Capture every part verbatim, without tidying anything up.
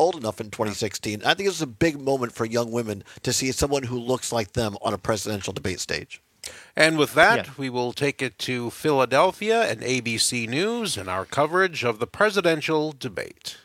old enough in twenty sixteen. I think it's a big moment for young women to see someone who looks like them on a presidential debate stage. And with that, yeah. we will take it to Philadelphia and A B C News and our coverage of the presidential debate.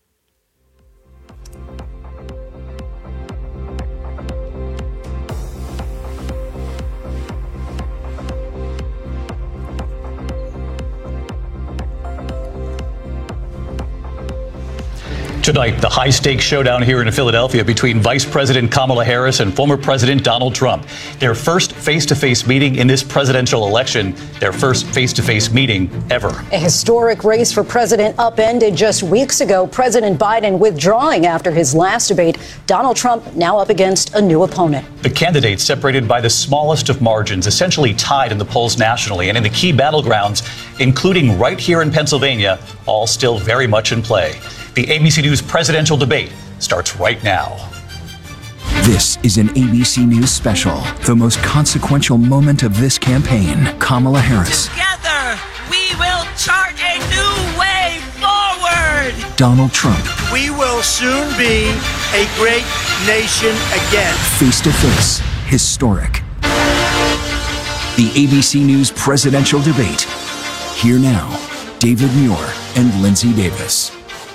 Tonight, the high-stakes showdown here in Philadelphia between Vice President Kamala Harris and former President Donald Trump. Their first face-to-face meeting in this presidential election, their first face-to-face meeting ever. A historic race for president upended just weeks ago. President Biden withdrawing after his last debate. Donald Trump now up against a new opponent. The candidates separated by the smallest of margins, essentially tied in the polls nationally and in the key battlegrounds, including right here in Pennsylvania, all still very much in play. The A B C News presidential debate starts right now. This is an A B C News special, the most consequential moment of this campaign. Kamala Harris. Together, we will chart a new way forward. Donald Trump. We will soon be a great nation again. Face to face, historic. The A B C News presidential debate. Here now, David Muir and Lindsay Davis.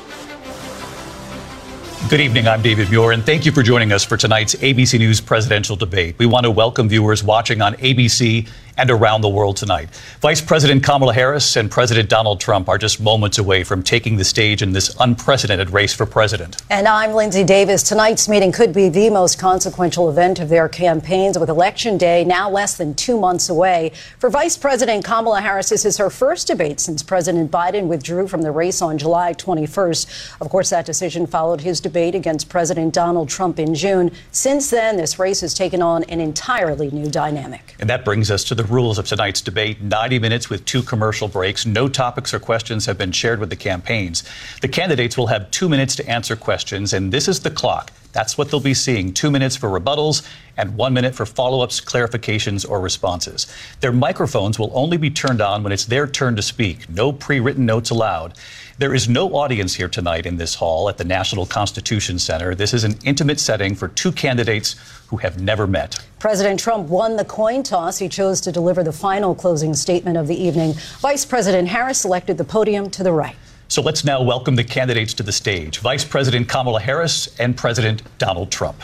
Good evening, I'm David Muir, and thank you for joining us for tonight's A B C News presidential debate. We want to welcome viewers watching on A B C and around the world tonight. Vice President Kamala Harris and President Donald Trump are just moments away from taking the stage in this unprecedented race for president. And I'm Lindsay Davis. Tonight's meeting could be the most consequential event of their campaigns, with Election Day now less than two months away. For Vice President Kamala Harris, this is her first debate since President Biden withdrew from the race on July twenty-first. Of course, that decision followed his debate against President Donald Trump in June. Since then, this race has taken on an entirely new dynamic. And that brings us to the rules of tonight's debate. ninety minutes with two commercial breaks. No topics or questions have been shared with the campaigns. The candidates will have two minutes to answer questions, and this is the clock. That's what they'll be seeing. Two minutes for rebuttals and one minute for follow-ups, clarifications, or responses. Their microphones will only be turned on when it's their turn to speak. No pre-written notes allowed. There is no audience here tonight in this hall at the National Constitution Center. This is an intimate setting for two candidates who have never met. President Trump won the coin toss. He chose to deliver the final closing statement of the evening. Vice President Harris selected the podium to the right. So let's now welcome the candidates to the stage. Vice President Kamala Harris and President Donald Trump.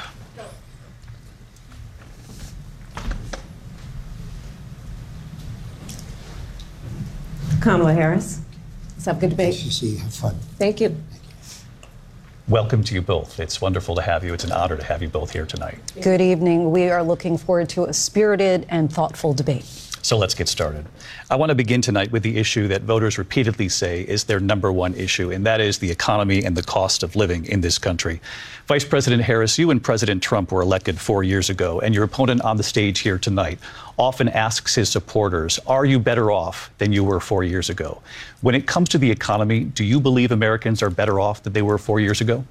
Kamala Harris. Let's have a good debate. Nice to see you. Have fun. Thank you. Welcome to you both. It's wonderful to have you. It's an honor to have you both here tonight. Good evening. We are looking forward to a spirited and thoughtful debate. So let's get started. I want to begin tonight with the issue that voters repeatedly say is their number one issue, and that is the economy and the cost of living in this country. Vice President Harris, you and President Trump were elected four years ago, and your opponent on the stage here tonight often asks his supporters, are you better off than you were four years ago? When it comes to the economy, do you believe Americans are better off than they were four years ago?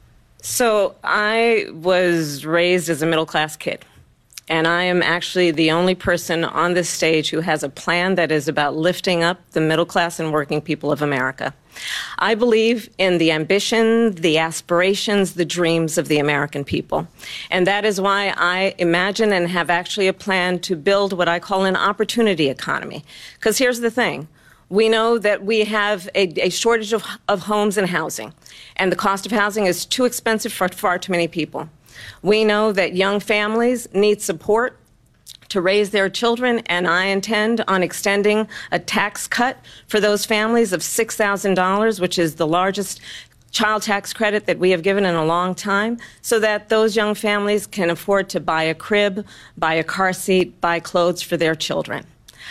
So I was raised as a middle-class kid. And I am actually the only person on this stage who has a plan that is about lifting up the middle class and working people of America. I believe in the ambition, the aspirations, the dreams of the American people. And that is why I imagine and have actually a plan to build what I call an opportunity economy. Because here's the thing. We know that we have a, a shortage of, of homes and housing. And the cost of housing is too expensive for far too many people. We know that young families need support to raise their children, and I intend on extending a tax cut for those families of six thousand dollars, which is the largest child tax credit that we have given in a long time, so that those young families can afford to buy a crib, buy a car seat, buy clothes for their children.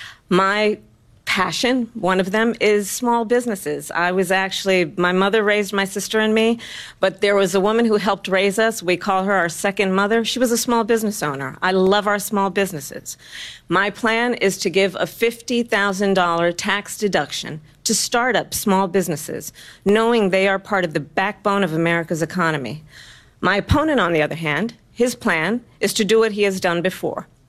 My passion, one of them, is small businesses. I was actually, my mother raised my sister and me, but there was a woman who helped raise us. We call her our second mother. She was a small business owner. I love our small businesses. My plan is to give a fifty thousand dollars tax deduction to start up small businesses, knowing they are part of the backbone of America's economy. My opponent, on the other hand, his plan is to do what he has done before,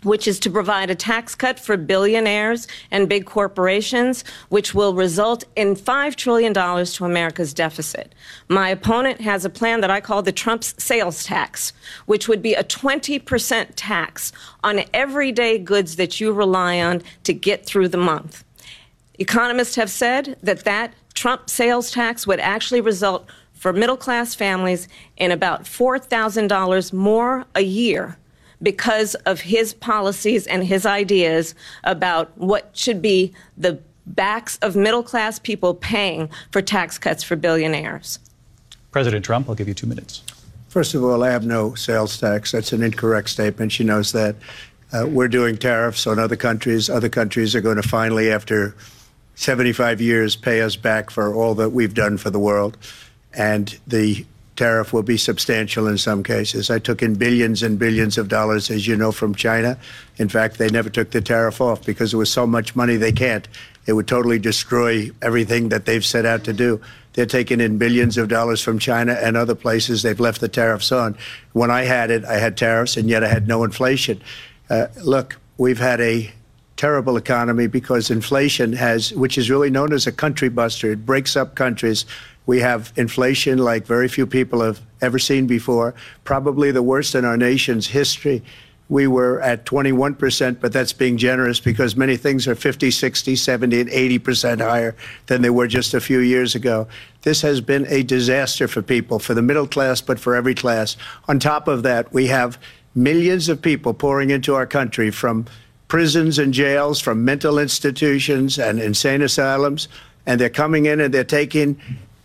which is to provide a tax cut for billionaires and big corporations, which will result in five trillion dollars to America's deficit. My opponent has a plan that I call the Trump's sales tax, which would be a twenty percent tax on everyday goods that you rely on to get through the month. Economists have said that that Trump sales tax would actually result for middle-class families in about four thousand dollars more a year, because of his policies and his ideas about what should be the backs of middle-class people paying for tax cuts for billionaires. President Trump, I'll give you two minutes. First of all, I have no sales tax. That's an incorrect statement. She knows that. Uh, we're doing tariffs on other countries. Other countries are going to finally, after seventy-five years, pay us back for all that we've done for the world. And the tariff will be substantial in some cases. I took in billions and billions of dollars, as you know, from China. In fact, they never took the tariff off because there was so much money they can't. It would totally destroy everything that they've set out to do. They're taking in billions of dollars from China and other places. They've left the tariffs on. When I had it, I had tariffs, and yet I had no inflation. Uh, look, we've had a terrible economy because inflation has, which is really known as a country buster. It breaks up countries. We have inflation like very few people have ever seen before, probably the worst in our nation's history. We were at twenty-one percent, but that's being generous because many things are fifty, sixty, seventy, and eighty percent higher than they were just a few years ago. This has been a disaster for people, for the middle class, but for every class. On top of that, we have millions of people pouring into our country from prisons and jails, from mental institutions and insane asylums, and they're coming in and they're taking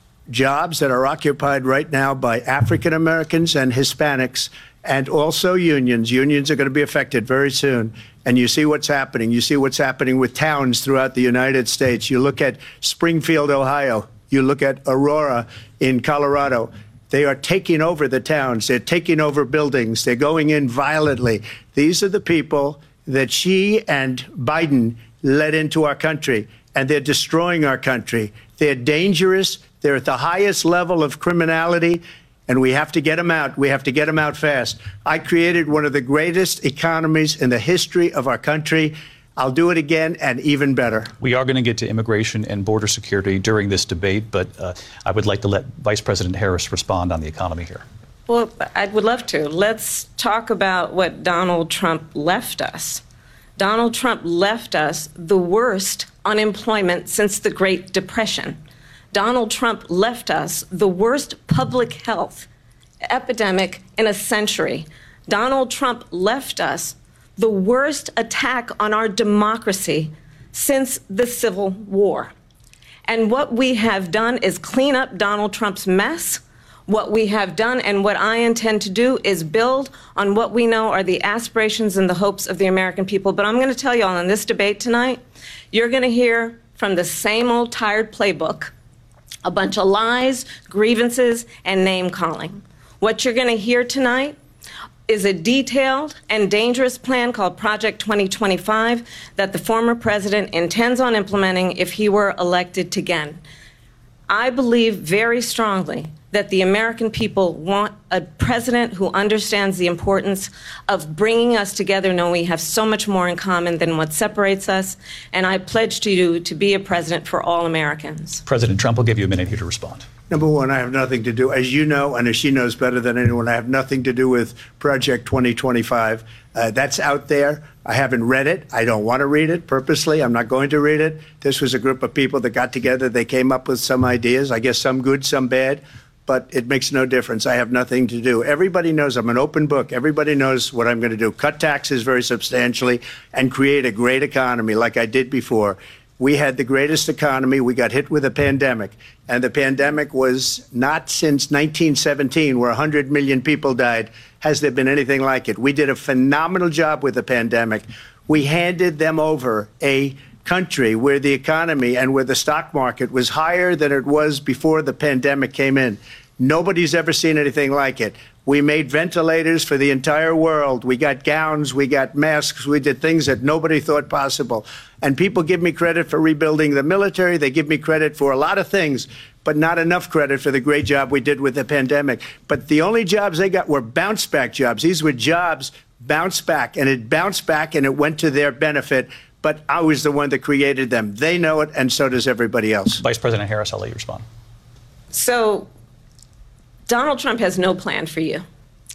jobs that are occupied right now by African Americans and Hispanics, and also unions. Unions are going to be affected very soon. And you see what's happening. You see what's happening with towns throughout the United States. You look at Springfield, Ohio. You look at Aurora in Colorado. They are taking over the towns. They're taking over buildings. They're going in violently. These are the people that Xi and Biden led into our country, and they're destroying our country. They're dangerous. They're at the highest level of criminality, and we have to get them out. We have to get them out fast. I created one of the greatest economies in the history of our country. I'll do it again and even better. We are going to get to immigration and border security during this debate, but uh, I would like to let Vice President Harris respond on the economy here. Well, I would love to. Let's talk about what Donald Trump left us. Donald Trump left us the worst unemployment since the Great Depression. Donald Trump left us the worst public health epidemic in a century. Donald Trump left us the worst attack on our democracy since the Civil War. And what we have done is clean up Donald Trump's mess. What we have done and what I intend to do is build on what we know are the aspirations and the hopes of the American people. But I'm going to tell you all in this debate tonight, you're going to hear from the same old tired playbook, a bunch of lies, grievances, and name-calling. What you're going to hear tonight is a detailed and dangerous plan called Project twenty twenty-five that the former president intends on implementing if he were elected again. I believe very strongly that the American people want a president who understands the importance of bringing us together, knowing we have so much more in common than what separates us. And I pledge to you to be a president for all Americans. President Trump will give you a minute here to respond. Number one, I have nothing to do, as you know, and as she knows better than anyone, I have nothing to do with Project twenty twenty-five. Uh, that's out there. I haven't read it. I don't want to read it purposely. I'm not going to read it. This was a group of people that got together. They came up with some ideas, I guess some good, some bad. But it makes no difference. I have nothing to do. Everybody knows I'm an open book. Everybody knows what I'm going to do. Cut taxes very substantially and create a great economy like I did before. We had the greatest economy. We got hit with a pandemic. And the pandemic was not since nineteen seventeen, where one hundred million people died, has there been anything like it. We did a phenomenal job with the pandemic. We handed them over a country where the economy and where the stock market was higher than it was before the pandemic came in. Nobody's ever seen anything like it. We made ventilators for the entire world. We got gowns, we got masks, we did things that nobody thought possible. And people give me credit for rebuilding the military. They give me credit for a lot of things. but not enough credit for the great job we did with the pandemic. But the only jobs they got were bounce back jobs. These were jobs bounce back, and it bounced back and it went to their benefit. But I was the one that created them. They know it, and so does everybody else. Vice President Harris, I'll let you respond. So Donald Trump has no plan for you.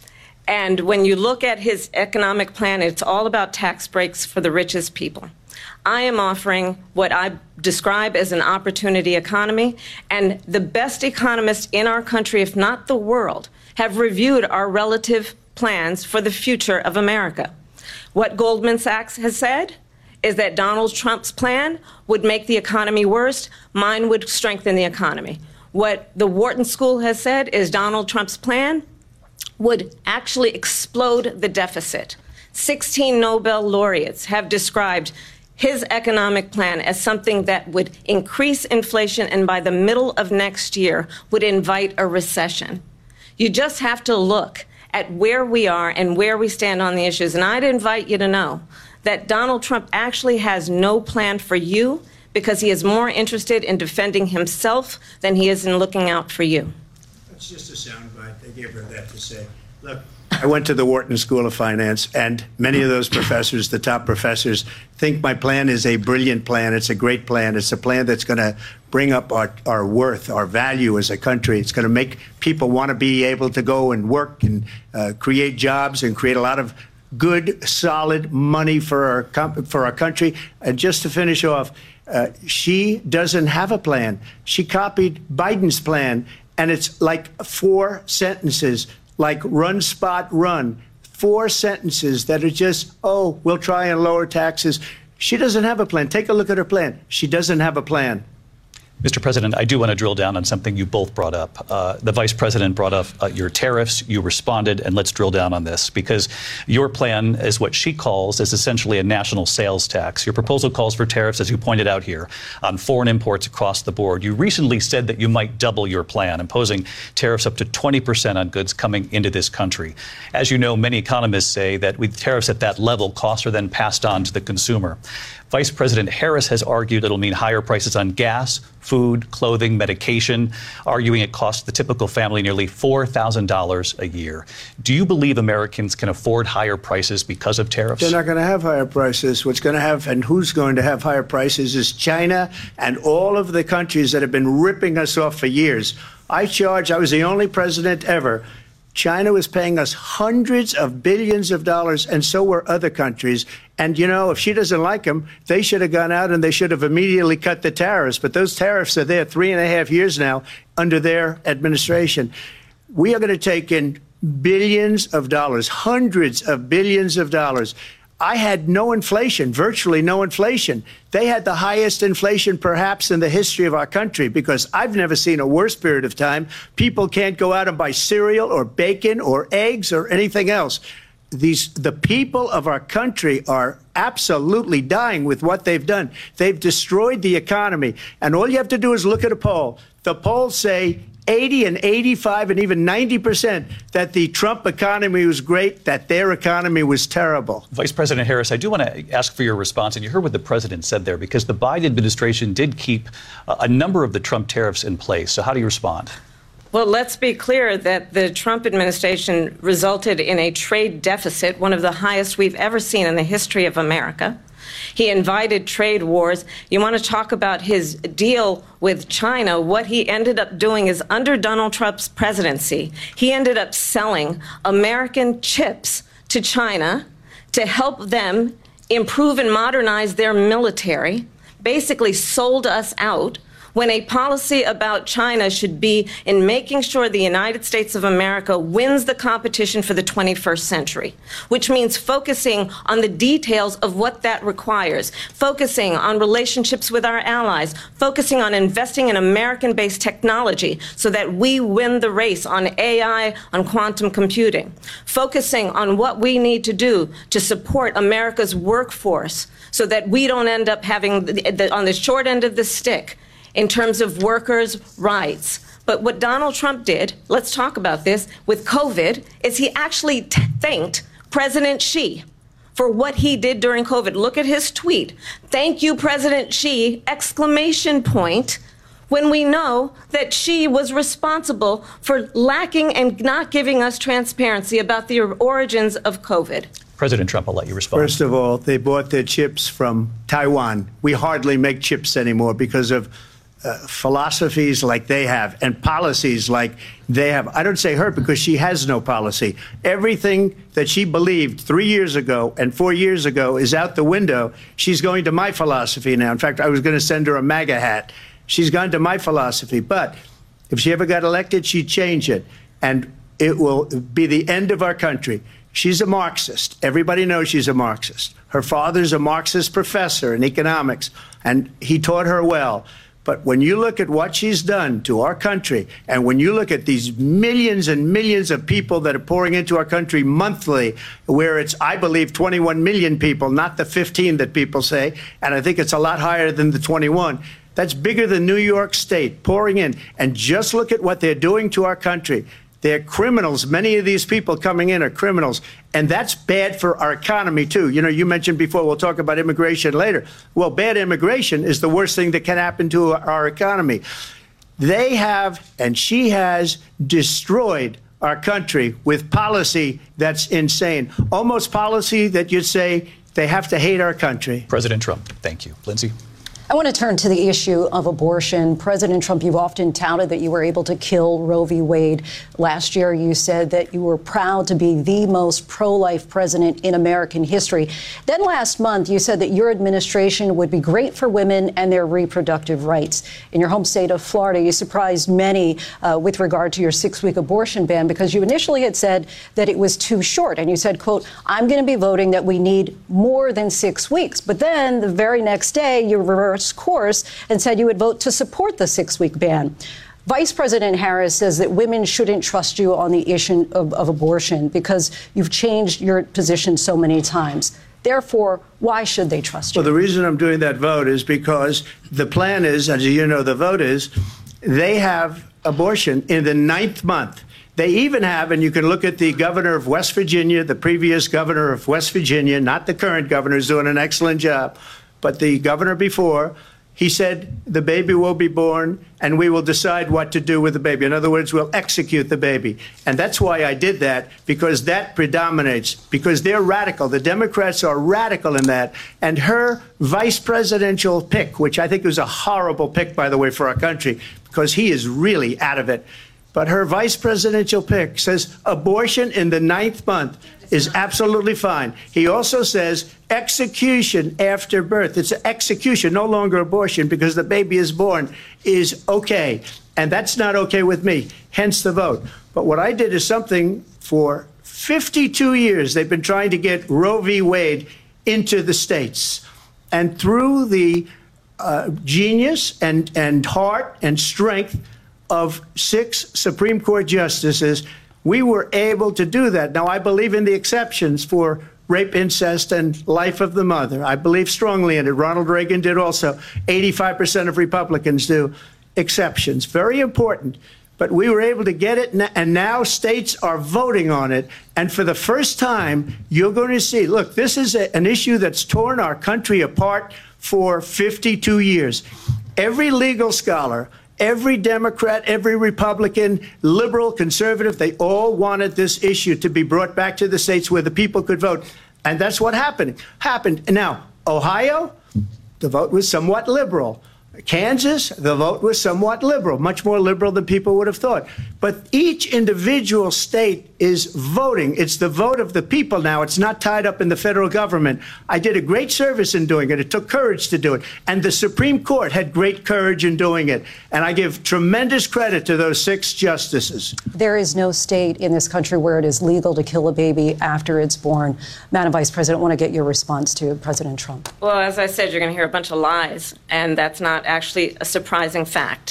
And when you look at his economic plan, it's all about tax breaks for the richest people. I am offering what I describe as an opportunity economy, and the best economists in our country, if not the world, have reviewed our relative plans for the future of America. What Goldman Sachs has said is that Donald Trump's plan would make the economy worse, mine would strengthen the economy. What the Wharton School has said is Donald Trump's plan would actually explode the deficit. sixteen Nobel laureates have described his economic plan as something that would increase inflation and by the middle of next year would invite a recession. You just have to look at where we are and where we stand on the issues. And I'd invite you to know that Donald Trump actually has no plan for you because he is more interested in defending himself than he is in looking out for you. It's just a soundbite. They gave her that to say. Look, I went to the Wharton School of Finance, and many of those professors, the top professors, think my plan is a brilliant plan. It's a great plan. It's a plan that's going to bring up our, our worth, our value as a country. It's going to make people want to be able to go and work and uh, create jobs and create a lot of good, solid money for our, for our country. And just to finish off, uh, she doesn't have a plan. She copied Biden's plan. And it's like four sentences, like run, spot, run. Four sentences that are just, oh, we'll try and lower taxes. She doesn't have a plan. Take a look at her plan. She doesn't have a plan. Mister President, I do want to drill down on something you both brought up. Uh, the Vice President brought up uh, your tariffs. You responded, and let's drill down on this, because your plan is what she calls is essentially a national sales tax. Your proposal calls for tariffs, as you pointed out here, on foreign imports across the board. You recently said that you might double your plan, imposing tariffs up to twenty percent on goods coming into this country. As you know, many economists say that with tariffs at that level, costs are then passed on to the consumer. Vice President Harris has argued it'll mean higher prices on gas, food, clothing, medication, arguing it costs the typical family nearly four thousand dollars a year. Do you believe Americans can afford higher prices because of tariffs? They're not going to have higher prices. What's going to have and who's going to have higher prices is China and all of the countries that have been ripping us off for years. I charge, I was the only president ever. China was paying us hundreds of billions of dollars, and so were other countries. And, you know, if she doesn't like them, they should have gone out and they should have immediately cut the tariffs. But those tariffs are there three and a half years now under their administration. We are going to take in billions of dollars, hundreds of billions of dollars. I had no inflation, virtually no inflation. They had the highest inflation perhaps in the history of our country, because I've never seen a worse period of time. People can't go out and buy cereal or bacon or eggs or anything else. These, the people of our country are absolutely dying with what they've done. They've destroyed the economy. And all you have to do is look at a poll. The polls say eighty and eighty-five and even ninety percent that the Trump economy was great, that their economy was terrible. Vice President Harris, I do want to ask for your response. And you heard what the president said there, because the Biden administration did keep a number of the Trump tariffs in place. So how do you respond? Well, let's be clear that the Trump administration resulted in a trade deficit, one of the highest we've ever seen in the history of America. He invited trade wars. You want to talk about his deal with China? What he ended up doing is, under Donald Trump's presidency, he ended up selling American chips to China to help them improve and modernize their military, basically sold us out, when a policy about China should be in making sure the United States of America wins the competition for the twenty-first century, which means focusing on the details of what that requires, focusing on relationships with our allies, focusing on investing in American-based technology so that we win the race on A I, on quantum computing, focusing on what we need to do to support America's workforce so that we don't end up having the, the, on the short end of the stick in terms of workers' rights. But what Donald Trump did, let's talk about this, with COVID, is he actually t- thanked President Xi for what he did during COVID. Look at his tweet. Thank you, President Xi, exclamation point. when we know that she was responsible for lacking and not giving us transparency about the origins of COVID? President Trump, I'll let you respond. First of all, they bought their chips from Taiwan. We hardly make chips anymore because of uh, philosophies like they have and policies like they have. I don't say her because she has no policy. Everything that she believed three years ago and four years ago is out the window. She's going to my philosophy now. In fact, I was going to send her a MAGA hat. She's gone to my philosophy. But if she ever got elected, she'd change it. And it will be the end of our country. She's a Marxist. Everybody knows she's a Marxist. Her father's a Marxist professor in economics, and he taught her well. But when you look at what she's done to our country, and when you look at these millions and millions of people that are pouring into our country monthly, where it's, I believe, twenty-one million people, not the fifteen that people say, and I think it's a lot higher than the twenty-one. That's bigger than New York State pouring in. And just look at what they're doing to our country. They're criminals. Many of these people coming in are criminals. And that's bad for our economy, too. You know, you mentioned before, we'll talk about immigration later. Well, bad immigration is the worst thing that can happen to our economy. They have, and she has, destroyed our country with policy that's insane. Almost policy that you'd say they have to hate our country. President Trump, thank you. Lindsay? I want to turn to the issue of abortion. President Trump, you've often touted that you were able to kill Roe v. Wade. Last year, you said that you were proud to be the most pro-life president in American history. Then last month, you said that your administration would be great for women and their reproductive rights. In your home state of Florida, you surprised many uh, with regard to your six-week abortion ban because you initially had said that it was too short. And you said, quote, I'm going to be voting that we need more than six weeks. But then the very next day, you reversed course and said you would vote to support the six-week ban. Vice President Harris says that women shouldn't trust you on the issue of, of abortion because you've changed your position so many times. Therefore, why should they trust you? Well, the reason I'm doing that vote is because the plan is, as you know, the vote is, they have abortion in the ninth month. They even have, and you can look at the governor of West Virginia, the previous governor of West Virginia, not the current governor, who's doing an excellent job, but the governor before, he said the baby will be born and we will decide what to do with the baby. In other words, we'll execute the baby. And that's why I did that, because that predominates, because they're radical. The Democrats are radical in that. And her vice presidential pick, which I think was a horrible pick, by the way, for our country, because he is really out of it. But her vice presidential pick says abortion in the ninth month is absolutely fine. He also says execution after birth. It's execution, no longer abortion, because the baby is born, is okay. And that's not okay with me, hence the vote. But what I did is something for fifty-two years. They've been trying to get Roe v. Wade into the states. And through the uh, genius and, and heart and strength of six Supreme Court justices, we were able to do that. Now, I believe in the exceptions for rape, incest, and life of the mother. I believe strongly in it. Ronald Reagan did also. eighty-five percent of Republicans do. Exceptions. Very important. But we were able to get it, and now states are voting on it. And for the first time, you're going to see, look, this is a, an issue that's torn our country apart for fifty-two years. Every legal scholar, every Democrat, every Republican, liberal, conservative, they all wanted this issue to be brought back to the states where the people could vote. And that's what happened. Happened. Now, Ohio, the vote was somewhat liberal. Kansas, the vote was somewhat liberal, much more liberal than people would have thought. But each individual state is voting. It's the vote of the people now. It's not tied up in the federal government. I did a great service in doing it. It took courage to do it. And the Supreme Court had great courage in doing it. And I give tremendous credit to those six justices. There is no state in this country where it is legal to kill a baby after it's born. Madam Vice President, I want to get your response to President Trump. Well, as I said, you're going to hear a bunch of lies, and that's not actually a surprising fact.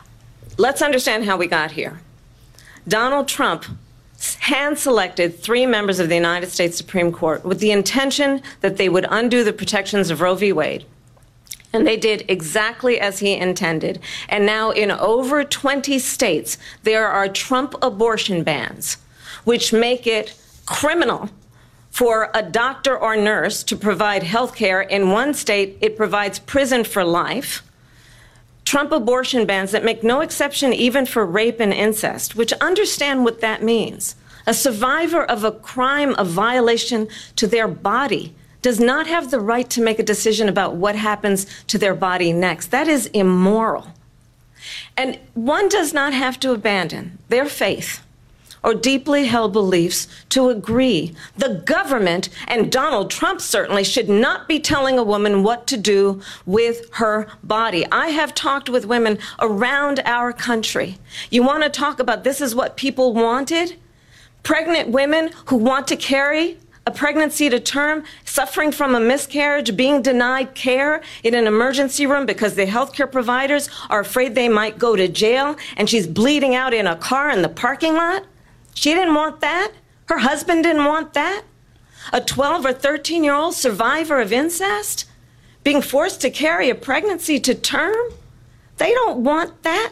Let's understand how we got here. Donald Trump hand-selected three members of the United States Supreme Court with the intention that they would undo the protections of Roe v. Wade. And they did exactly as he intended. And now in over twenty states, there are Trump abortion bans, which make it criminal for a doctor or nurse to provide health care. In one state, it provides prison for life Trump abortion bans that make no exception even for rape and incest, which understand what that means. A survivor of a crime of violation to their body does not have the right to make a decision about what happens to their body next. That is immoral. And one does not have to abandon their faith or deeply held beliefs to agree. The government, and Donald Trump certainly, should not be telling a woman what to do with her body. I have talked with women around our country. You want to talk about this is what people wanted? Pregnant women who want to carry a pregnancy to term, suffering from a miscarriage, being denied care in an emergency room because the healthcare providers are afraid they might go to jail, and she's bleeding out in a car in the parking lot. She didn't want that. Her husband didn't want that. A twelve or thirteen year old survivor of incest being forced to carry a pregnancy to term. They don't want that.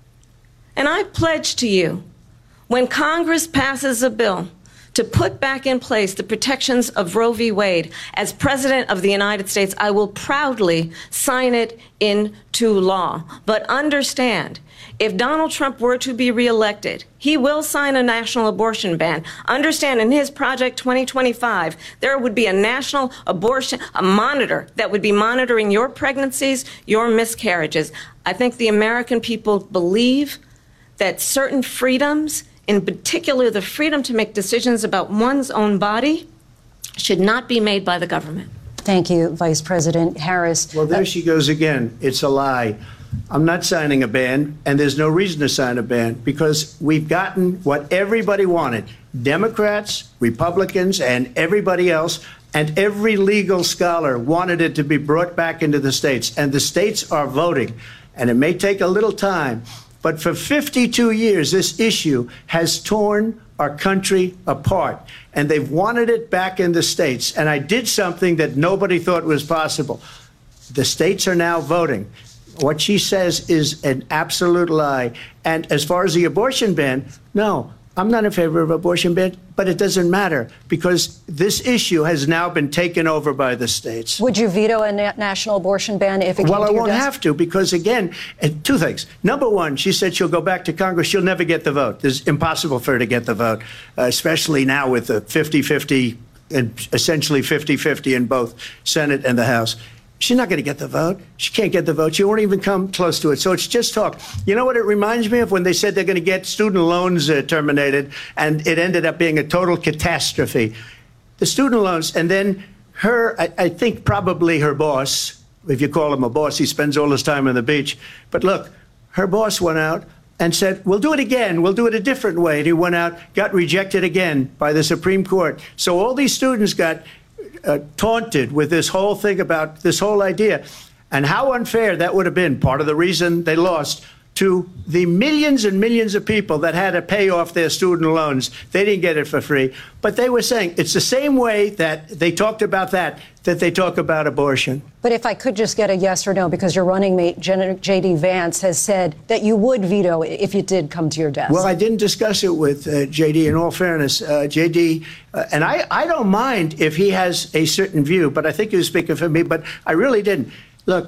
And I pledge to you, when Congress passes a bill to put back in place the protections of Roe v. Wade, as President of the United States, I will proudly sign it into law. But understand, if Donald Trump were to be reelected, he will sign a national abortion ban. Understand, in his Project twenty twenty-five, there would be a national abortion, a monitor that would be monitoring your pregnancies, your miscarriages. I think the American people believe that certain freedoms, in particular the freedom to make decisions about one's own body, should not be made by the government. Thank you, Vice President Harris. Well, there she goes again. It's a lie. I'm not signing a ban, and there's no reason to sign a ban, because we've gotten what everybody wanted. Democrats, Republicans, and everybody else, and every legal scholar wanted it to be brought back into the states. And the states are voting. And it may take a little time, but for fifty-two years, this issue has torn our country apart, and they've wanted it back in the states. And I did something that nobody thought was possible. The states are now voting. What she says is an absolute lie. And as far as the abortion ban, no, I'm not in favor of abortion ban, but it doesn't matter, because this issue has now been taken over by the states. Would you veto a na- national abortion ban if it came Well, to I your won't desk? have to, because, again, uh, two things. Number one, she said she'll go back to Congress. She'll never get the vote. It's impossible for her to get the vote, uh, especially now with the fifty-fifty, and essentially fifty-fifty in both Senate and the House. She's not going to get the vote. She can't get the vote. She won't even come close to it. So it's just talk. You know what it reminds me of? When they said they're going to get student loans uh, terminated, and it ended up being a total catastrophe. The student loans, and then her, I, I think probably her boss, if you call him a boss, he spends all his time on the beach. But look, her boss went out and said, we'll do it again. We'll do it a different way. And he went out, got rejected again by the Supreme Court. So all these students got Uh, taunted with this whole thing about this whole idea, and how unfair that would have been. Part of the reason they lost to the millions and millions of people that had to pay off their student loans. They didn't get it for free, but they were saying it's the same way that they talked about that, that they talk about abortion. But if I could just get a yes or no, because your running mate, J D Vance, has said that you would veto it if it did come to your desk. Well, I didn't discuss it with uh, J D, in all fairness. Uh, J D, uh, and I, I don't mind if he has a certain view, but I think he was speaking for me, but I really didn't. Look,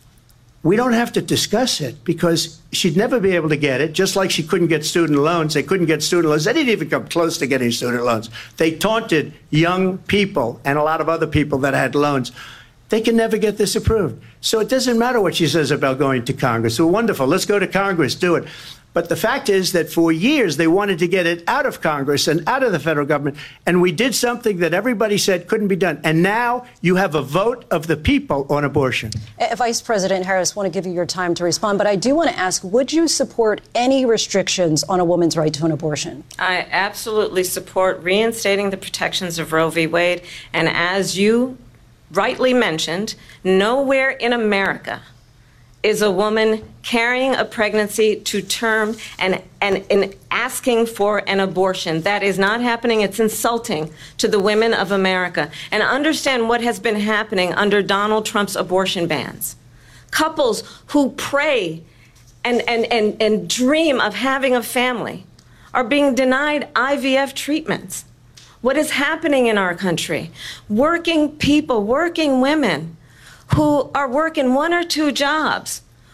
we don't have to discuss it, because she'd never be able to get it, just like she couldn't get student loans. They couldn't get student loans. They didn't even come close to getting student loans. They taunted young people and a lot of other people that had loans. They can never get this approved. So it doesn't matter what she says about going to Congress. Well, wonderful. Let's go to Congress. Do it. But the fact is that for years they wanted to get it out of Congress and out of the federal government. And we did something that everybody said couldn't be done. And now you have a vote of the people on abortion. Uh, Vice President Harris, I want to give you your time to respond, but I do want to ask, would you support any restrictions on a woman's right to an abortion? I absolutely support reinstating the protections of Roe v. Wade. And as you rightly mentioned, nowhere in America is a woman carrying a pregnancy to term and, and, and asking for an abortion. That is not happening. It's insulting to the women of America. And understand what has been happening under Donald Trump's abortion bans. Couples who pray and, and, and, and dream of having a family are being denied I V F treatments. What is happening in our country? Working people, working women who are working one or two jobs,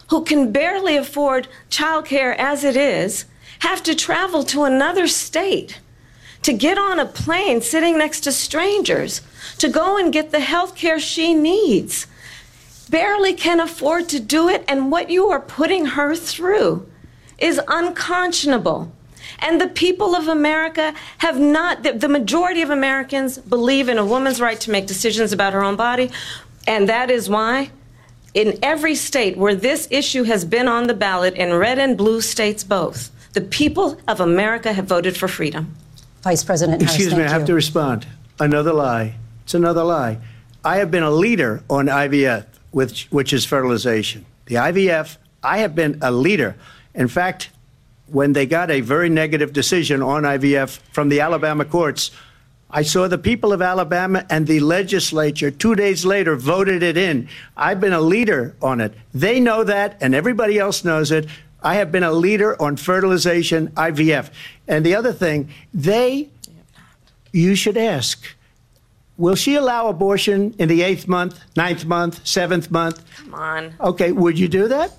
who can barely afford childcare as it is have to travel to another state to get on a plane sitting next to strangers to go and get the health care she needs, barely can afford to do it, and what you are putting her through is unconscionable. And the people of America have not, the, the majority of Americans believe in a woman's right to make decisions about her own body, and that is why in every state where this issue has been on the ballot, in red and blue states both, the people of America have voted for freedom. Vice President Harris, excuse me, I have you. to respond. Another lie. It's another lie. I have been a leader on I V F, which, which is fertilization. The I V F, I have been a leader. In fact, when they got a very negative decision on I V F from the Alabama courts, I saw the people of Alabama and the legislature two days later voted it in. I've been a leader on it. They know that, and everybody else knows it. I have been a leader on fertilization, I V F. And the other thing, they, you should ask, will she allow abortion in the eighth month, ninth month, seventh month? Come on. Okay, would you do that?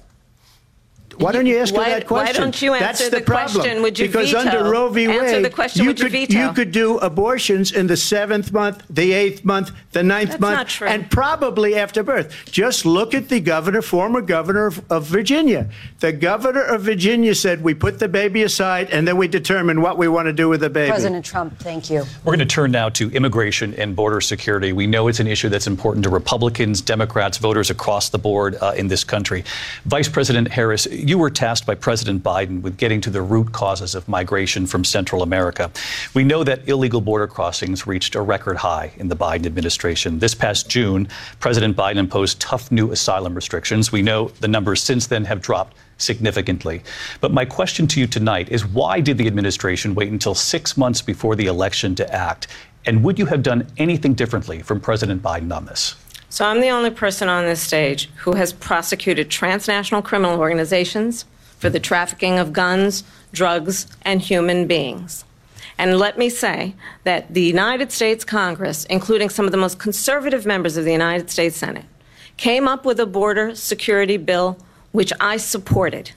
Why don't you ask why, her that question? Why don't you answer That's the, the problem. question? Would you because veto? under Roe v. Wade, answer the question, you would you could veto? you could do abortions in the seventh month, the eighth month, the ninth That's month, not true. and probably after birth. Just look at the governor, former governor of, of Virginia. The governor of Virginia said we put the baby aside and then we determine what we want to do with the baby. President Trump, thank you. We're going to turn now to immigration and border security. We know it's an issue that's important to Republicans, Democrats, voters across the board uh, in this country. Vice President Harris, you were tasked by President Biden with getting to the root causes of migration from Central America. We know that illegal border crossings reached a record high in the Biden administration. This past June, President Biden imposed tough new asylum restrictions. We know the numbers since then have dropped significantly. But my question to you tonight is, why did the administration wait until six months before the election to act? And would you have done anything differently from President Biden on this? So I'm the only person on this stage who has prosecuted transnational criminal organizations for the trafficking of guns, drugs, and human beings. And let me say that the United States Congress, including some of the most conservative members of the United States Senate, came up with a border security bill which I supported.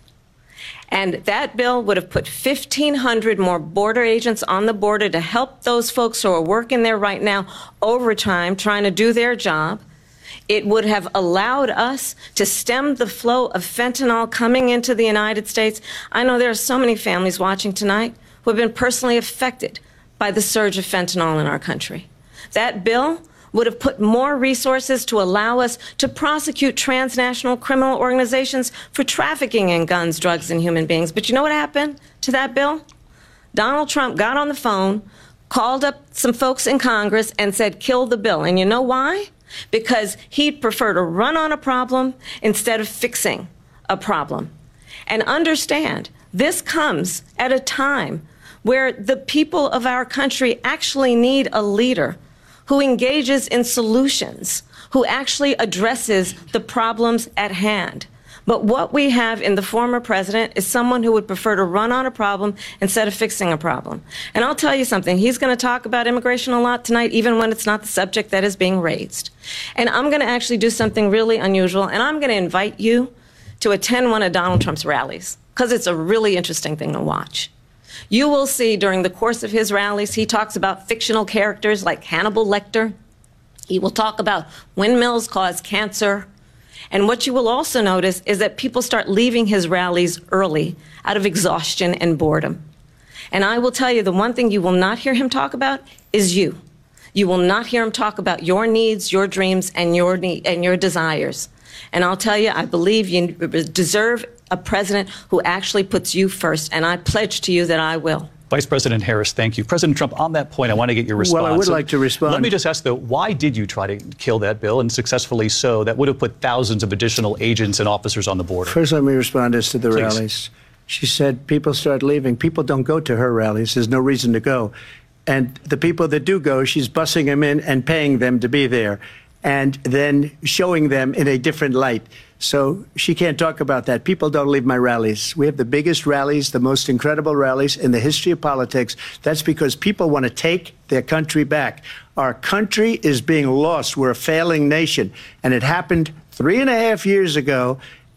And that bill would have put fifteen hundred more border agents on the border to help those folks who are working there right now overtime, trying to do their job. It would have allowed us to stem the flow of fentanyl coming into the United States. I know there are so many families watching tonight who have been personally affected by the surge of fentanyl in our country. That bill would have put more resources to allow us to prosecute transnational criminal organizations for trafficking in guns, drugs, and human beings. But you know what happened to that bill? Donald Trump got on the phone, called up some folks in Congress, and said, kill the bill. And you know why? Because he'd prefer to run on a problem instead of fixing a problem. And understand, this comes at a time where the people of our country actually need a leader who engages in solutions, who actually addresses the problems at hand. But what we have in the former president is someone who would prefer to run on a problem instead of fixing a problem. And I'll tell you something, he's going to talk about immigration a lot tonight, even when it's not the subject that is being raised. And I'm going to actually do something really unusual, and I'm going to invite you to attend one of Donald Trump's rallies, because it's a really interesting thing to watch. You will see during the course of his rallies, he talks about fictional characters like Hannibal Lecter. He will talk about windmills cause cancer. And what you will also notice is that people start leaving his rallies early out of exhaustion and boredom. And I will tell you, the one thing you will not hear him talk about is you. You will not hear him talk about your needs, your dreams, and your need, and your desires. And I'll tell you, I believe you deserve a president who actually puts you first, and I pledge to you that I will. Vice President Harris, thank you. President Trump, on that point, I want to get your response. Well, I would like to respond. Let me just ask, though, why did you try to kill that bill, and successfully so? That would have put thousands of additional agents and officers on the border. First, let me respond as to the Please. rallies. She said people start leaving. People don't go to her rallies. There's no reason to go. And the people that do go, she's bussing them in and paying them to be there, and then showing them in a different light. So she can't talk about that. People don't leave my rallies. We have the biggest rallies, the most incredible rallies in the history of politics. That's because people want to take their country back. Our country is being lost. We're a failing nation. And it happened three and a half years ago.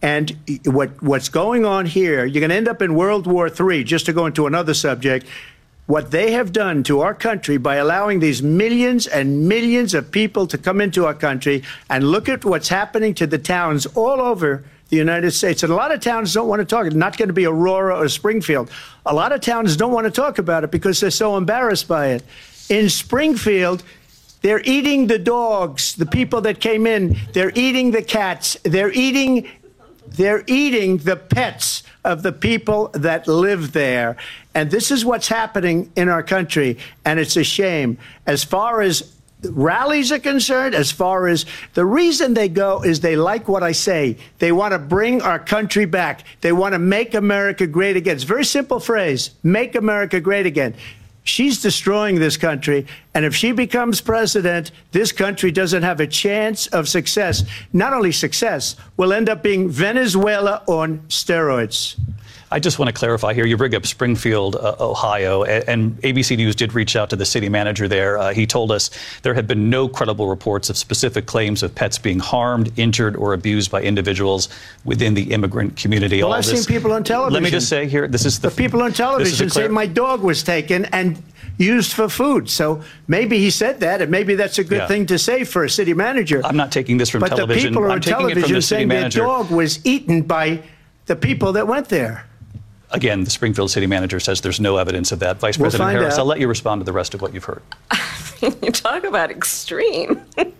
And what what's going on here, you're going to end up in World War Three, just to go into another subject. What they have done to our country by allowing these millions and millions of people to come into our country, and look at what's happening to the towns all over the United States. And a lot of towns don't want to talk. It's not going to be Aurora or Springfield. A lot of towns don't want to talk about it because they're so embarrassed by it. In Springfield, they're eating the dogs, the people that came in. They're eating the cats. They're eating, they're eating the pets of the people that live there. And this is what's happening in our country, and it's a shame. As far as rallies are concerned, as far as the reason they go is they like what I say. They want to bring our country back. They want to make America great again. It's a very simple phrase, make America great again. She's destroying this country, and if she becomes president, this country doesn't have a chance of success. Not only success, we'll end up being Venezuela on steroids. I just want to clarify here. You bring up Springfield, uh, Ohio, and, and A B C News did reach out to the city manager there. Uh, he told us there had been no credible reports of specific claims of pets being harmed, injured, or abused by individuals within the immigrant community. Well, All I've this, seen people on television. Let me just say here, this is the, the people on television say my dog was taken and used for food. So maybe he said that, and maybe that's a good yeah. thing to say for a city manager. I'm not taking this from but television. But the people I'm on taking television it from the city saying manager. their dog was eaten by the people that went there. Again, the Springfield city manager says there's no evidence of that. Vice We'll President Harris, out. I'll let you respond to the rest of what you've heard. You talk about extreme.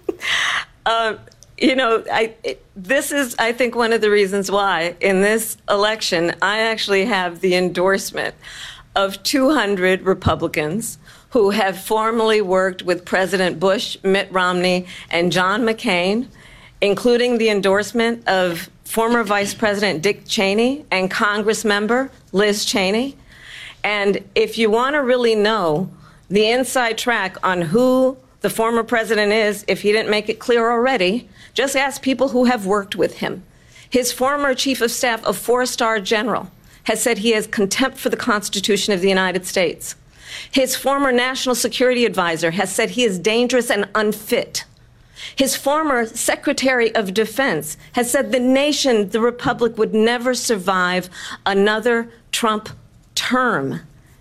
uh, you know, I, it, this is, I think, one of the reasons why in this election I actually have the endorsement of two hundred Republicans who have formerly worked with President Bush, Mitt Romney, and John McCain, including the endorsement of former Vice President Dick Cheney and Congress member Liz Cheney. And if you want to really know the inside track on who the former president is, if he didn't make it clear already, just ask people who have worked with him. His former chief of staff, a four-star general, has said he has contempt for the Constitution of the United States. His former national security advisor has said he is dangerous and unfit. His former Secretary of Defense has said the nation, the Republic, would never survive another Trump term.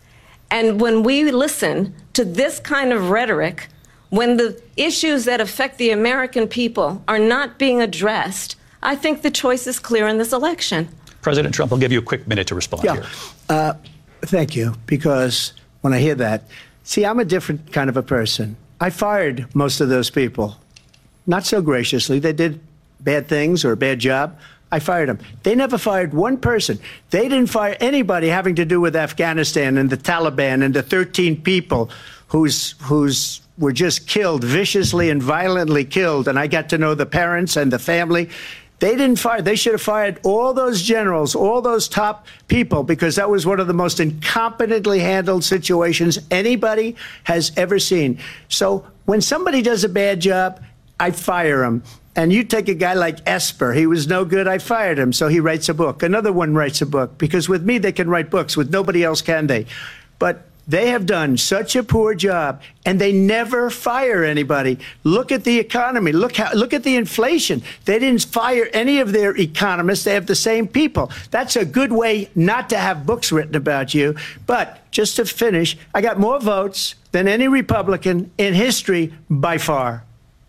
And when we listen to this kind of rhetoric, when the issues that affect the American people are not being addressed, I think the choice is clear in this election. President Trump, I'll give you a quick minute to respond yeah. here. Uh, thank you, because when I hear that, see, I'm a different kind of a person. I fired most of those people. Not so graciously. They did bad things or a bad job. I fired them. They never fired one person. They didn't fire anybody having to do with Afghanistan and the Taliban and the thirteen people who's who's were just killed, viciously and violently killed. And I got to know the parents and the family. They didn't fire. They should have fired all those generals, all those top people, because that was one of the most incompetently handled situations anybody has ever seen. So when somebody does a bad job, I fire him. And you take a guy like Esper. He was no good. I fired him. So he writes a book. Another one writes a book. Because with me, they can write books. With nobody else can they. But they have done such a poor job, and they never fire anybody. Look at the economy. Look how, look at the inflation. They didn't fire any of their economists. They have the same people. That's a good way not to have books written about you. But just to finish, I got more votes than any Republican in history by far.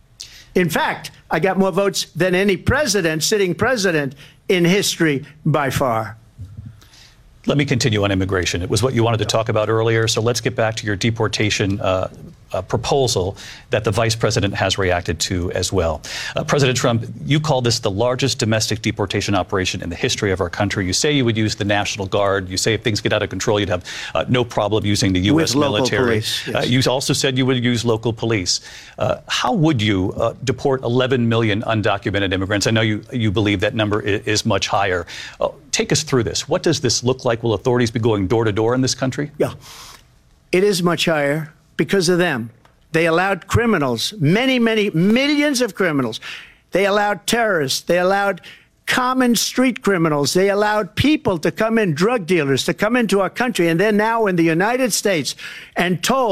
In fact, I got more votes than any president, sitting president in history by far. Let me continue on immigration. It was what you wanted to talk about earlier, so let's get back to your deportation uh, uh, proposal that the vice president has reacted to as well. Uh, President Trump, you call this the largest domestic deportation operation in the history of our country. You say you would use the National Guard. You say if things get out of control, you'd have uh, no problem using the U S With local military. police, yes. uh, you also said you would use local police. Uh, how would you uh, deport eleven million undocumented immigrants? I know you, you believe that number is, is much higher. Uh, take us through this. What does this look like? Will authorities be going door to door in this country? Yeah, it is much higher because of them. They allowed criminals, many, many millions of criminals. They allowed terrorists. They allowed common street criminals. They allowed people to come in, drug dealers, to come into our country. And they're now in the United States and told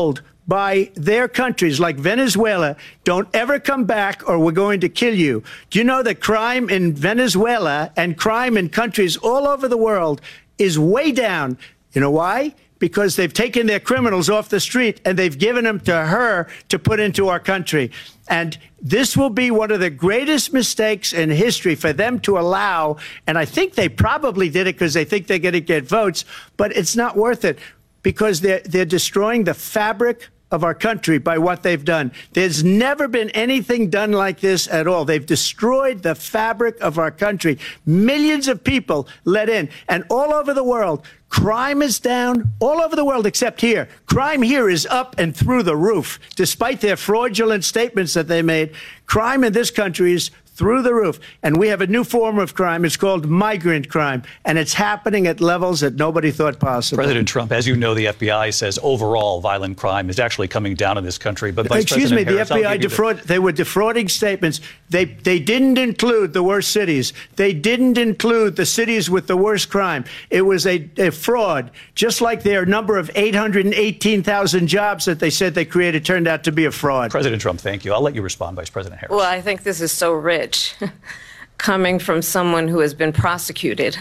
by their countries like Venezuela, don't ever come back or we're going to kill you. Do you know that crime in Venezuela and crime in countries all over the world is way down? You know why? Because they've taken their criminals off the street and they've given them to her to put into our country. And this will be one of the greatest mistakes in history for them to allow. And I think they probably did it because they think they're going to get votes, but it's not worth it because they're, they're destroying the fabric of our country by what they've done. There's never been anything done like this at all. They've destroyed the fabric of our country. Millions of people let in, and all over the world, crime is down all over the world except here. Crime here is up and through the roof. Despite their fraudulent statements that they made, crime in this country is through the roof. And we have a new form of crime. It's called migrant crime. And it's happening at levels that nobody thought possible. President Trump, as you know, the F B I says overall violent crime is actually coming down in this country. But Vice Excuse President me, Harris, the F B I defraud, they were defrauding statements. They, they didn't include the worst cities. They didn't include the cities with the worst crime. It was a, a fraud, just like their number of eight hundred eighteen thousand jobs that they said they created turned out to be a fraud. President Trump, thank you. I'll let you respond, Vice President Harris. Well, I think this is so rich. Coming from someone who has been prosecuted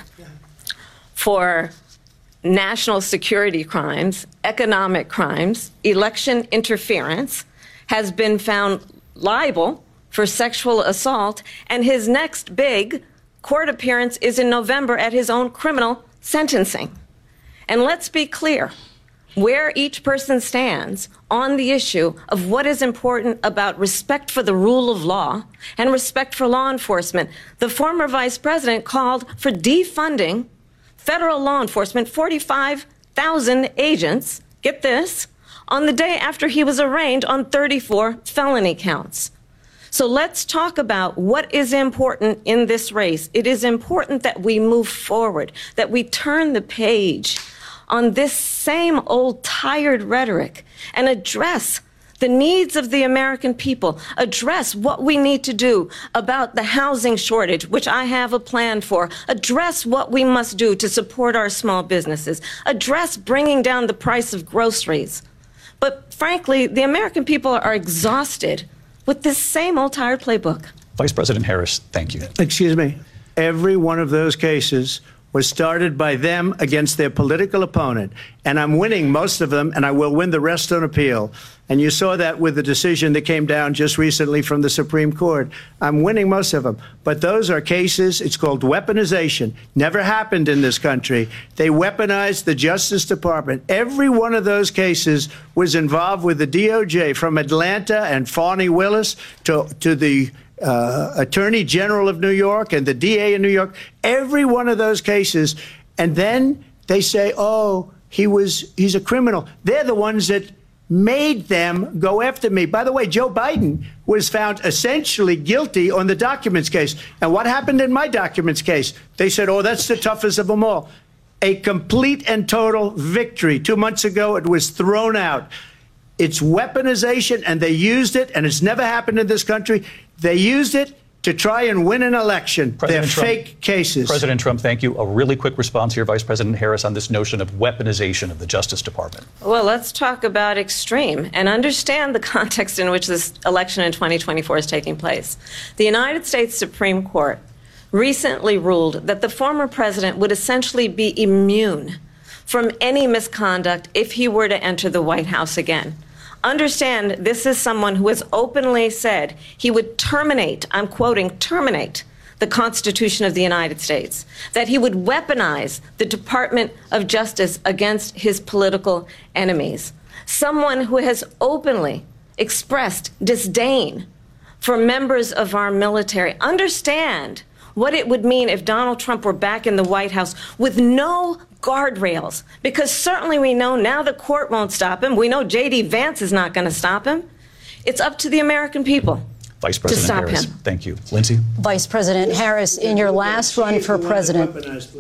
for national security crimes, economic crimes, election interference, has been found liable for sexual assault, and his next big court appearance is in November at his own criminal sentencing. And let's be clear, where each person stands on the issue of what is important about respect for the rule of law and respect for law enforcement. The former vice president called for defunding federal law enforcement, forty-five thousand agents, get this, on the day after he was arraigned on thirty-four felony counts. So let's talk about what is important in this race. It is important that we move forward, that we turn the page on this same old tired rhetoric and address the needs of the American people, address what we need to do about the housing shortage, which I have a plan for, address what we must do to support our small businesses, address bringing down the price of groceries. But frankly, the American people are exhausted with this same old tired playbook. Vice President Harris, thank you. Excuse me. Every one of those cases was started by them against their political opponent. And I'm winning most of them, and I will win the rest on appeal. And you saw that with the decision that came down just recently from the Supreme Court. I'm winning most of them. But those are cases, it's called weaponization. Never happened in this country. They weaponized the Justice Department. Every one of those cases was involved with the D O J, from Atlanta and Fani Willis to, to the Uh, Attorney General of New York and the D A in New York, every one of those cases. And then they say, oh, he was, he's a criminal. They're the ones that made them go after me. By the way, Joe Biden was found essentially guilty on the documents case. And what happened in my documents case? They said, oh, that's the toughest of them all. A complete and total victory. Two months ago, it was thrown out. It's weaponization, and they used it, and it's never happened in this country. They used it to try and win an election. They're fake cases. President Trump, thank you. A really quick response here, Vice President Harris, on this notion of weaponization of the Justice Department. Well, let's talk about extreme and understand the context in which this election in twenty twenty-four is taking place. The United States Supreme Court recently ruled that the former president would essentially be immune from any misconduct if he were to enter the White House again. Understand, this is someone who has openly said he would terminate, I'm quoting, terminate the Constitution of the United States, that he would weaponize the Department of Justice against his political enemies. Someone who has openly expressed disdain for members of our military. Understand what it would mean if Donald Trump were back in the White House with no guardrails, because certainly we know now the court won't stop him. We know J D Vance is not going to stop him. It's up to the American people Vice President to stop Harris, him. Thank you. Lindsay? Vice President Harris, in your last run for president.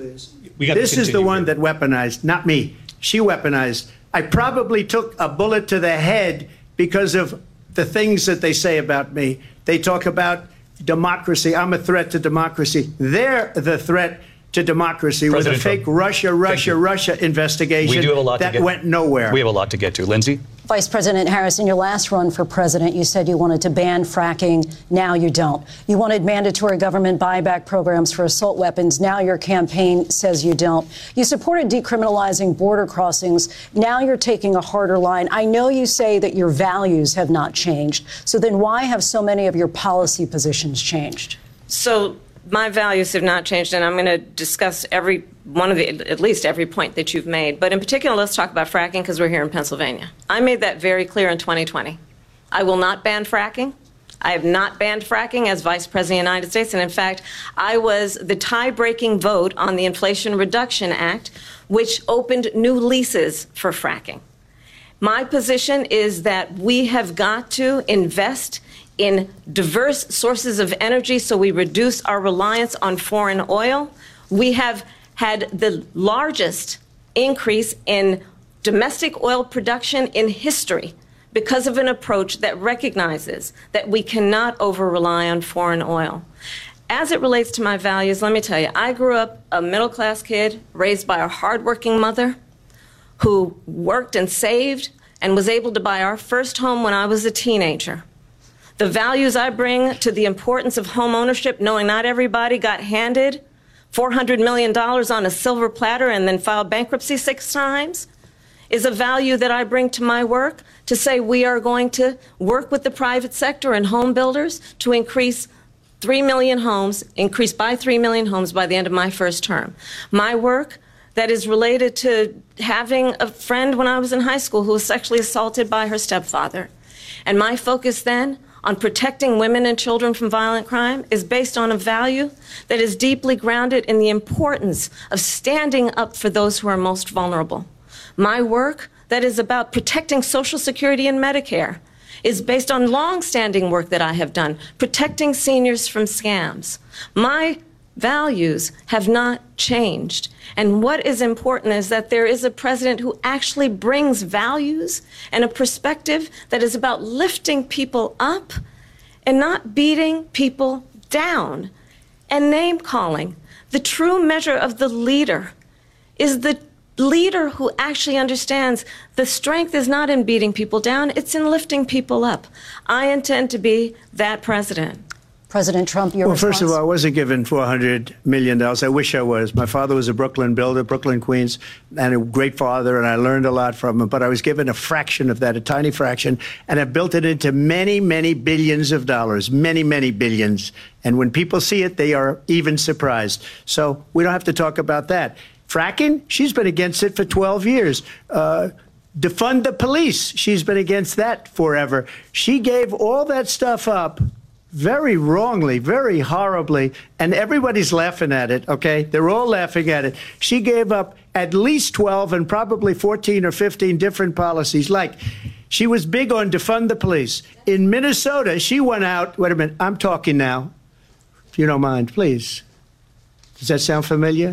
This is the one that weaponized, not me. She weaponized. I probably took a bullet to the head because of the things that they say about me. They talk about democracy. I'm a threat to democracy. They're the threat to democracy President with a fake Trump. Russia, Russia, Russia investigation we do have a lot that to get, went nowhere. We have a lot to get to. Lindsay? Vice President Harris, in your last run for president, you said you wanted to ban fracking. Now you don't. You wanted mandatory government buyback programs for assault weapons. Now your campaign says you don't. You supported decriminalizing border crossings. Now you're taking a harder line. I know you say that your values have not changed. So then why have so many of your policy positions changed? So my values have not changed, and I'm going to discuss every one of the, at least every point that you've made. But in particular, let's talk about fracking because we're here in Pennsylvania. I made that very clear in twenty twenty. I will not ban fracking. I have not banned fracking as Vice President of the United States. And in fact, I was the tie-breaking vote on the Inflation Reduction Act, which opened new leases for fracking. My position is that we have got to invest in diverse sources of energy so we reduce our reliance on foreign oil. We have had the largest increase in domestic oil production in history because of an approach that recognizes that we cannot over-rely on foreign oil. As it relates to my values, let me tell you, I grew up a middle-class kid raised by a hardworking mother who worked and saved and was able to buy our first home when I was a teenager. The values I bring to the importance of home ownership, knowing not everybody got handed four hundred million dollars on a silver platter and then filed bankruptcy six times, is a value that I bring to my work to say we are going to work with the private sector and home builders to increase three million homes, increase by three million homes by the end of my first term. My work that is related to having a friend when I was in high school who was sexually assaulted by her stepfather. And my focus then on protecting women and children from violent crime is based on a value that is deeply grounded in the importance of standing up for those who are most vulnerable. My work that is about protecting Social Security and Medicare is based on long-standing work that I have done, protecting seniors from scams. My values have not changed. And what is important is that there is a president who actually brings values and a perspective that is about lifting people up and not beating people down and name-calling. The true measure of the leader is the leader who actually understands the strength is not in beating people down, it's in lifting people up. I intend to be that president. President Trump, your Well, response? first of all, I wasn't given four hundred million dollars. I wish I was. My father was a Brooklyn builder, Brooklyn, Queens, and a great father, and I learned a lot from him. But I was given a fraction of that, a tiny fraction, and I built it into many, many billions of dollars, many, many billions. And when people see it, they are even surprised. So we don't have to talk about that. Fracking, she's been against it for twelve years. Uh, defund the police, she's been against that forever. She gave all that stuff up very wrongly, very horribly, and everybody's laughing at it, okay? They're all laughing at it. She gave up at least twelve and probably fourteen or fifteen different policies. Like, she was big on defund the police. In Minnesota, she went out, wait a minute, I'm talking now, if you don't mind, please. Does that sound familiar?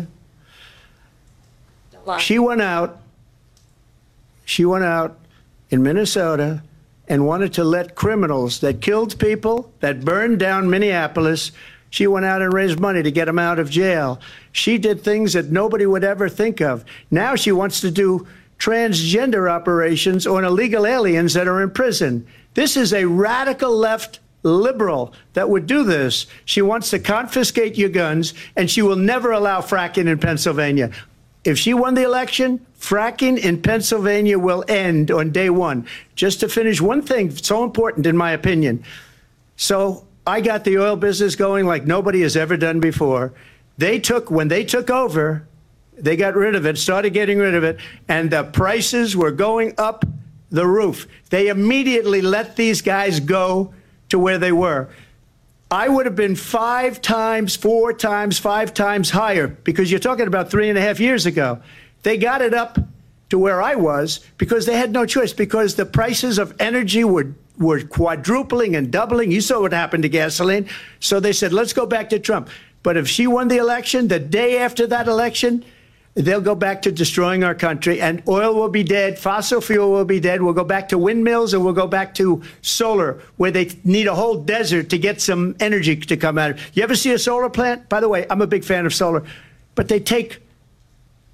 She went out, she went out in Minnesota and wanted to let criminals that killed people, that burned down Minneapolis, she went out and raised money to get them out of jail. She did things that nobody would ever think of. Now she wants to do transgender operations on illegal aliens that are in prison. This is a radical left liberal that would do this. She wants to confiscate your guns, and she will never allow fracking in Pennsylvania. If she won the election, fracking in Pennsylvania will end on day one. Just to finish, one thing so important in my opinion. So I got the oil business going like nobody has ever done before. They took, when they took over, they got rid of it, started getting rid of it, and the prices were going up the roof. They immediately let these guys go to where they were. I would have been five times, four times, five times higher, because you're talking about three and a half years ago. They got it up to where I was because they had no choice, because the prices of energy were, were quadrupling and doubling. You saw what happened to gasoline. So they said, let's go back to Trump. But if she won the election, the day after that election, they'll go back to destroying our country, and oil will be dead, fossil fuel will be dead, we'll go back to windmills, and we'll go back to solar, where they need a whole desert to get some energy to come out. You ever see a solar plant? By the way, I'm a big fan of solar, but they take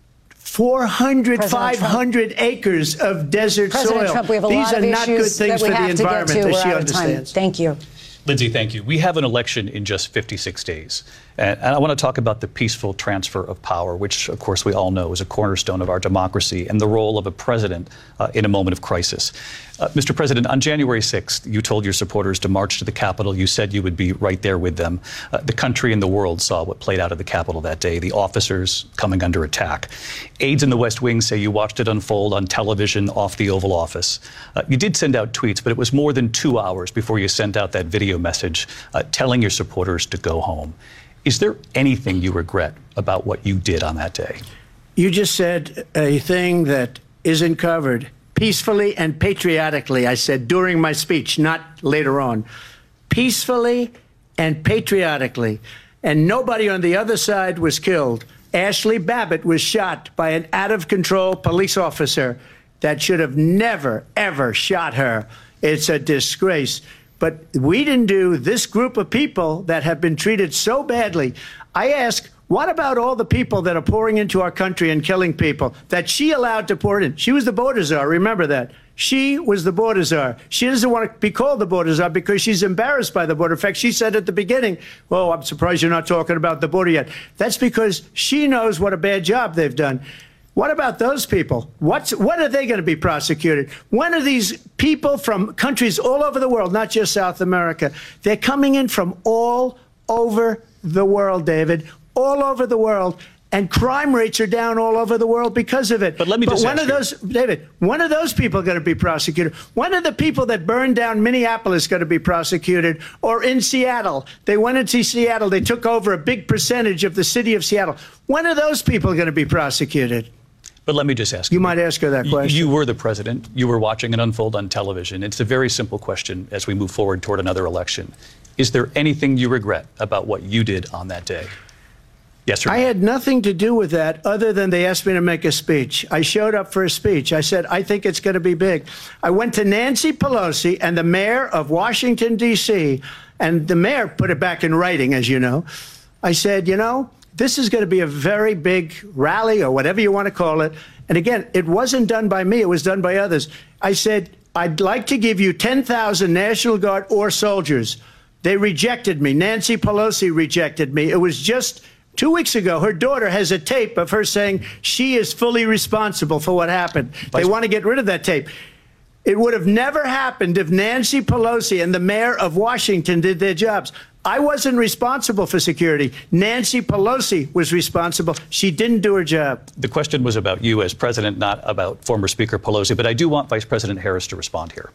four hundred, President five hundred Trump. acres of desert President soil. Trump, we have a These lot are of not good issues things that we for the have to get environment, to. as We're she out of time. understands. Thank you. Lindsay, thank you. We have an election in just fifty-six days. And I want to talk about the peaceful transfer of power, which, of course, we all know is a cornerstone of our democracy, and the role of a president uh, in a moment of crisis. Uh, Mister President, on January sixth, you told your supporters to march to the Capitol. You said you would be right there with them. Uh, the country and the world saw what played out at the Capitol that day, the officers coming under attack. Aides in the West Wing say you watched it unfold on television off the Oval Office. Uh, you did send out tweets, but it was more than two hours before you sent out that video message uh, telling your supporters to go home. Is there anything you regret about what you did on that day? You just said a thing that isn't covered. Peacefully and patriotically, I said during my speech, not later on. Peacefully and patriotically. And nobody on the other side was killed. Ashley Babbitt was shot by an out-of-control police officer that should have never, ever shot her. It's a disgrace. But we didn't do this group of people that have been treated so badly. I ask, what about all the people that are pouring into our country and killing people that she allowed to pour in? She was the border czar. Remember that. She was the border czar. She doesn't want to be called the border czar because she's embarrassed by the border. In fact, she said at the beginning, well, I'm surprised you're not talking about the border yet. That's because she knows what a bad job they've done. What about those people? What's, when are they going to be prosecuted? When are these people from countries all over the world, not just South America? They're coming in from all over the world, David, all over the world. And crime rates are down all over the world because of it. But let me just when ask are those, David, when are those people going to be prosecuted? When are the people that burned down Minneapolis going to be prosecuted? Or in Seattle? They went into Seattle. They took over a big percentage of the city of Seattle. When are those people going to be prosecuted? But let me just ask you. You might ask her that question. You were the president. You were watching it unfold on television. It's a very simple question as we move forward toward another election. Is there anything you regret about what you did on that day? Yes or no? I had nothing to do with that other than they asked me to make a speech. I showed up for a speech. I said, I think it's going to be big. I went to Nancy Pelosi and the mayor of Washington, D C, and the mayor put it back in writing, as you know. I said, you know, this is going to be a very big rally or whatever you want to call it. And again, it wasn't done by me. It was done by others. I said, I'd like to give you ten thousand National Guard or soldiers. They rejected me. Nancy Pelosi rejected me. It was just two weeks ago. Her daughter has a tape of her saying she is fully responsible for what happened. They want to get rid of that tape. It would have never happened if Nancy Pelosi and the mayor of Washington did their jobs. I wasn't responsible for security. Nancy Pelosi was responsible. She didn't do her job. The question was about you as president, not about former Speaker Pelosi. But I do want Vice President Harris to respond here.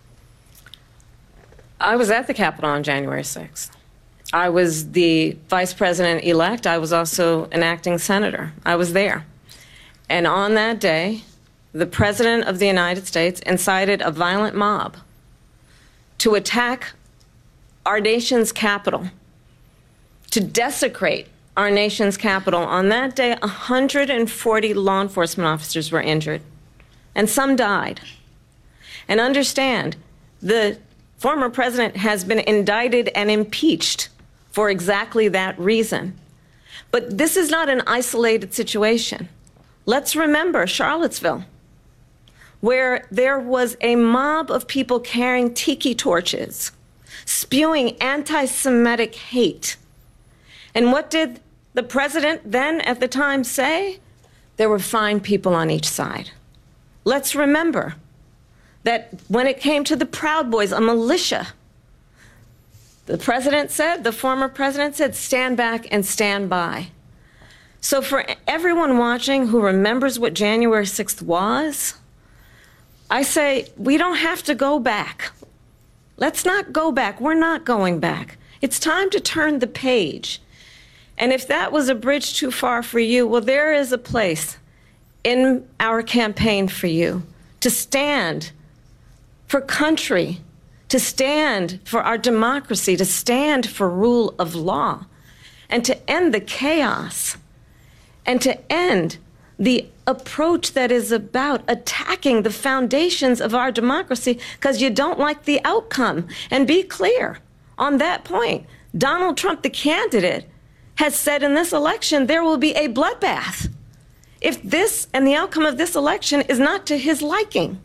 I was at the Capitol on January sixth. I was the vice president-elect. I was also an acting senator. I was there. And on that day, the President of the United States incited a violent mob to attack our nation's capital, to desecrate our nation's capital. On that day, one hundred forty law enforcement officers were injured, and some died. And understand, the former president has been indicted and impeached for exactly that reason. But this is not an isolated situation. Let's remember Charlottesville, where there was a mob of people carrying tiki torches, spewing anti-Semitic hate. And what did the president then at the time say? There were fine people on each side. Let's remember that when it came to the Proud Boys, a militia, the president said, the former president said, stand back and stand by. So for everyone watching who remembers what January sixth was, I say we don't have to go back. Let's not go back. We're not going back. It's time to turn the page. And if that was a bridge too far for you, well, there is a place in our campaign for you to stand for country, to stand for our democracy, to stand for rule of law, and to end the chaos, and to end the approach that is about attacking the foundations of our democracy because you don't like the outcome. And be clear on that point. Donald Trump, the candidate, has said in this election there will be a bloodbath if this and the outcome of this election is not to his liking.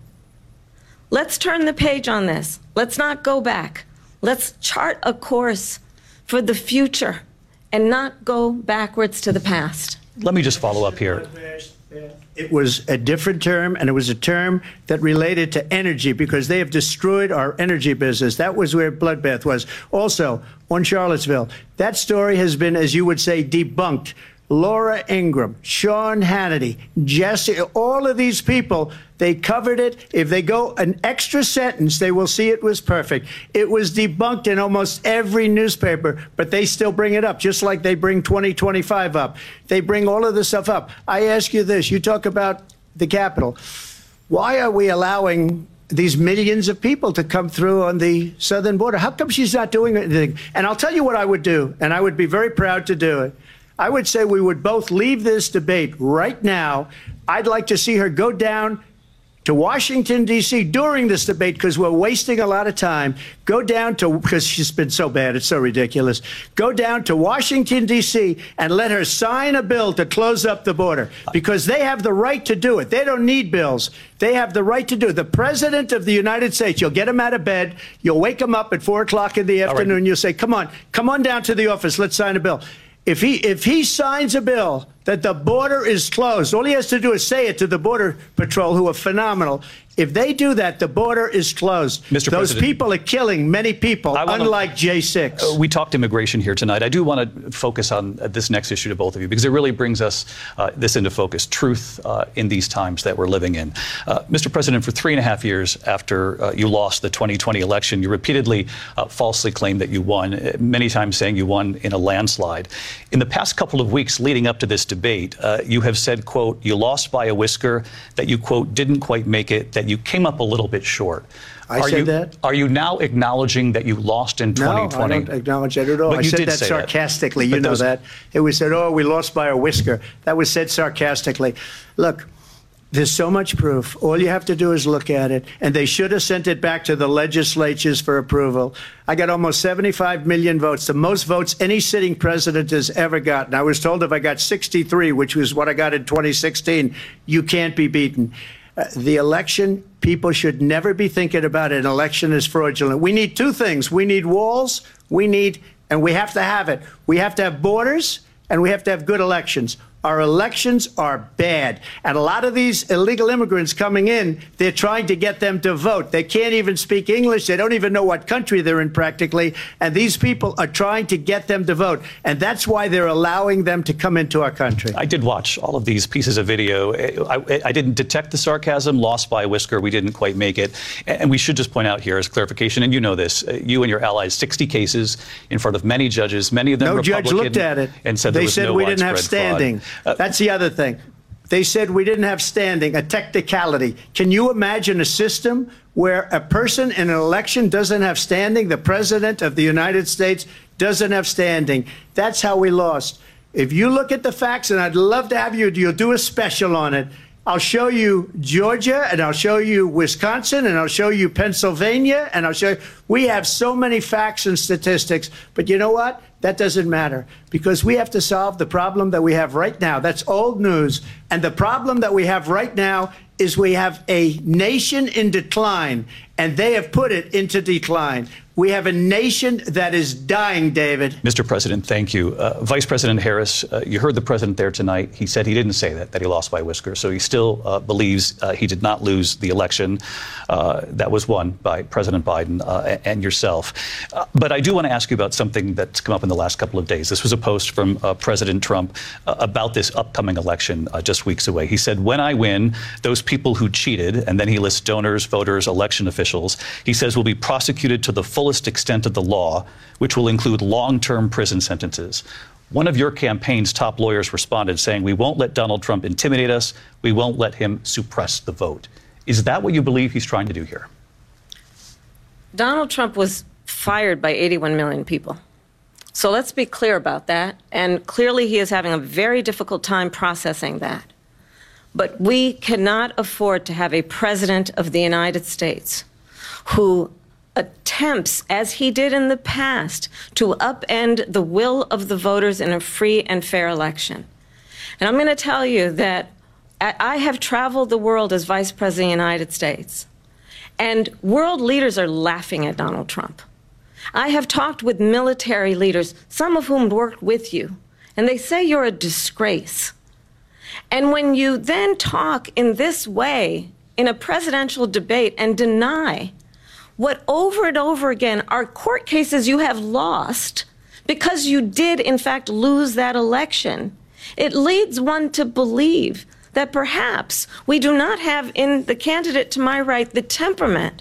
Let's turn the page on this. Let's not go back. Let's chart a course for the future and not go backwards to the past. Let me just follow up here. It was a different term, and it was a term that related to energy because they have destroyed our energy business. That was where Bloodbath was. Also, on Charlottesville, that story has been, as you would say, debunked. Laura Ingraham, Sean Hannity, Jesse, all of these people, they covered it. If they go an extra sentence, they will see it was perfect. It was debunked in almost every newspaper, but they still bring it up, just like they bring twenty twenty-five up. They bring all of this stuff up. I ask you this. You talk about the Capitol. Why are we allowing these millions of people to come through on the southern border? How come she's not doing anything? And I'll tell you what I would do, and I would be very proud to do it. I would say we would both leave this debate right now. I'd like to see her go down to Washington, D C during this debate because we're wasting a lot of time. Go down to, because she's been so bad, it's so ridiculous. Go down to Washington, D C and let her sign a bill to close up the border because they have the right to do it. They don't need bills. They have the right to do it. The President of the United States, you'll get him out of bed. You'll wake him up at four o'clock in the afternoon. Right. You'll say, come on, come on down to the office. Let's sign a bill. If he if he signs a bill that the border is closed, all he has to do is say it to the Border Patrol, who are phenomenal. If they do that, the border is closed. Mister Those President, people are killing many people, wanna, unlike J six. Uh, we talked immigration here tonight. I do want to focus on uh, this next issue to both of you because it really brings us uh, this into focus, truth uh, in these times that we're living in. Uh, Mister President, for three and a half years after uh, you lost the twenty twenty election, you repeatedly uh, falsely claimed that you won, uh, many times saying you won in a landslide. In the past couple of weeks leading up to this debate, uh, you have said, quote, you lost by a whisker, that you, quote, didn't quite make it, that you came up a little bit short. I are said you, that? Are you now acknowledging that you lost in twenty twenty? No, I don't acknowledge that at all. But I you said did that say sarcastically. That. You know those... that. It was said, oh, we lost by a whisker. That was said sarcastically. Look, there's so much proof. All you have to do is look at it. And they should have sent it back to the legislatures for approval. I got almost seventy-five million votes, the most votes any sitting president has ever gotten. I was told if I got sixty-three, which was what I got in twenty sixteen, you can't be beaten. Uh, the election, people should never be thinking about an election as fraudulent. We need two things. We need walls. We need, and we have to have it. We have to have borders, and we have to have good elections. Our elections are bad. And a lot of these illegal immigrants coming in, they're trying to get them to vote. They can't even speak English. They don't even know what country they're in practically. And these people are trying to get them to vote. And that's why they're allowing them to come into our country. I did watch all of these pieces of video. I, I didn't detect the sarcasm, lost by a whisker. We didn't quite make it. And we should just point out here as clarification, and you know this, you and your allies, sixty cases in front of many judges, many of them no Republican. No judge looked at it. And said they there was said no we didn't have standing. Fraud. Uh, That's the other thing. They said we didn't have standing, a technicality. Can you imagine a system where a person in an election doesn't have standing? The president of the United States doesn't have standing. That's how we lost. If you look at the facts, and I'd love to have you, you'll do a special on it. I'll show you Georgia, and I'll show you Wisconsin, and I'll show you Pennsylvania, and I'll show you. We have so many facts and statistics, but you know what? That doesn't matter because we have to solve the problem that we have right now. That's old news. And the problem that we have right now is we have a nation in decline, and they have put it into decline. We have a nation that is dying, David. Mister President, thank you. Uh, Vice President Harris, uh, you heard the president there tonight. He said he didn't say that, that he lost by a whisker. So he still uh, believes uh, he did not lose the election uh, that was won by President Biden uh, and yourself. Uh, but I do want to ask you about something that's come up in the last couple of days. This was a post from uh, President Trump uh, about this upcoming election uh, just weeks away. He said, when I win, those people who cheated, and then he lists donors, voters, election officials, he says will be prosecuted to the full fullest extent of the law, which will include long-term prison sentences. One of your campaign's top lawyers responded saying, we won't let Donald Trump intimidate us. We won't let him suppress the vote. Is that what you believe he's trying to do here? Donald Trump was fired by eighty-one million people. So let's be clear about that. And clearly he is having a very difficult time processing that. But we cannot afford to have a president of the United States who attempts, as he did in the past, to upend the will of the voters in a free and fair election. And I'm going to tell you that I have traveled the world as Vice President of the United States, and world leaders are laughing at Donald Trump. I have talked with military leaders, some of whom worked with you, and they say you're a disgrace. And when you then talk in this way in a presidential debate and deny what over and over again are court cases you have lost because you did, in fact, lose that election, it leads one to believe that perhaps we do not have in the candidate to my right the temperament